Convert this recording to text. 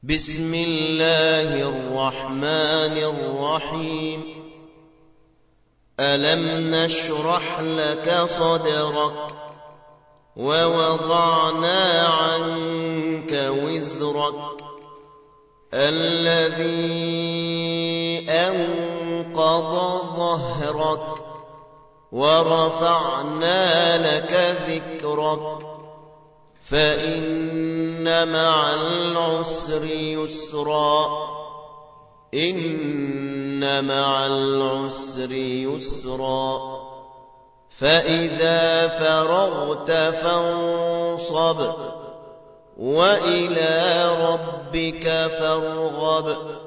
بسم الله الرحمن الرحيم ألم نشرح لك صدرك ووضعنا عنك وزرك الذي أنقض ظهرك ورفعنا لك ذكرك فإن مع العسر يسرا إن مع العسر يسرا فإذا فرغت فانصب وإلى ربك فارغب